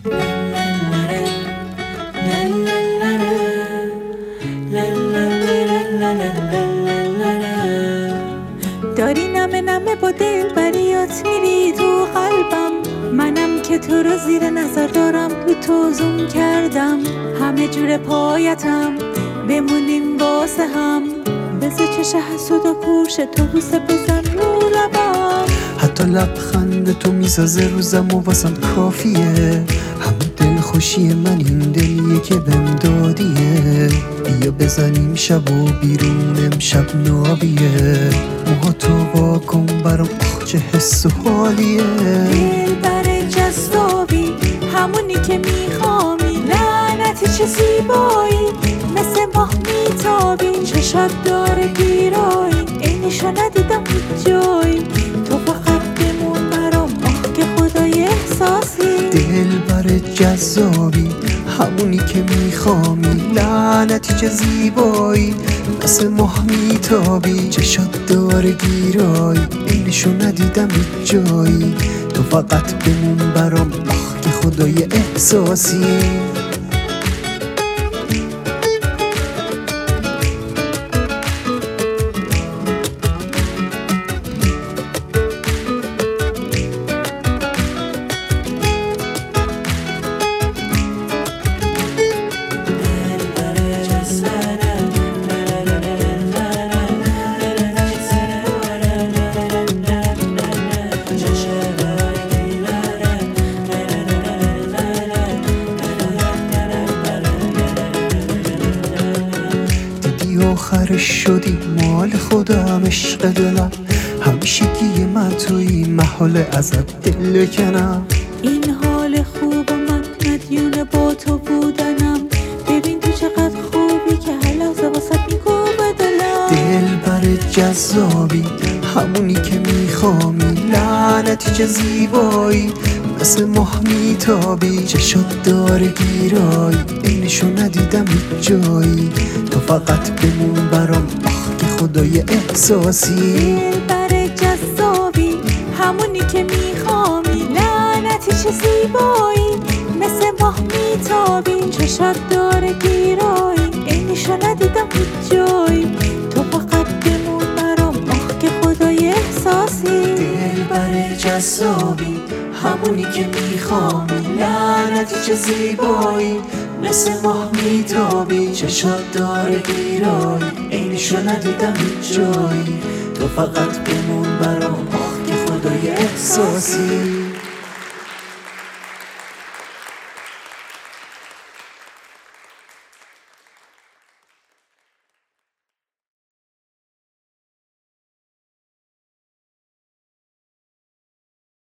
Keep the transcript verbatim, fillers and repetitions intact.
داری نمه نمه با دل بریات میری تو قلبم، منم که تو رو زیر نظر دارم، رو تو زوم کردم، همه جور پایتم، بمونیم واسه هم، بذار چشه حسود و کوش تو بوسه بزن رو لبم. حتی لبخند تو میسازه روزم و واسم کافیه، همه دل خوشی من این دلیه که بهم دادیه. بیا بزنیم شب و بیرون امشب نابیه، موها تو واکن برام آخ چه حس و حالیه. دل بر جذابی همونی که میخوامی، لعنتی چه زیبایی مثل ماه میتابی، چشات داره گیرایی اینشو ندیدم هیچ جایی، تو فقط بمون برام آخ که خدای احساسی. دل بر جذابی همونی که میخوامی، لعنتی چه زیبایی مثل ماه میتابی، چشات داره گیرایی اینشو ندیدم هیچ جایی، تو فقط بمون برام آخ که خدای احساسی. آخرش شدی مال خودم عشق دلم، همیشگی من توی محال ازت دل کنم. این حال خوب من مدیون با تو بودنم، ببین تو چقدر خوبی که هر لحظه واسه میگوه دلم. دل بر جذابی همونی که میخوامی، لعنتی چه زیبایی مثل ماه میتابی، چشات داره گیرایی اینشو ندیدم هیچ جایی، تو فقط بمون برام آخ که خدای احساسی. دل بر جذابی همونی که میخوامی، لعنتی چه زیبایی مثل ماه میتابی، چشات داره گیرایی اینشو ندیدم هیچ جایی، تو فقط بمون برام آخ که خدای احساسی. دل بر جذابی همونی که میخوامی، لعنتی چه زیبایی مثل ماه میتابی، چشات داره گیرایی اینشو ندیدم هیچ جایی، تو فقط بمون برام آخ که خدای احساسی.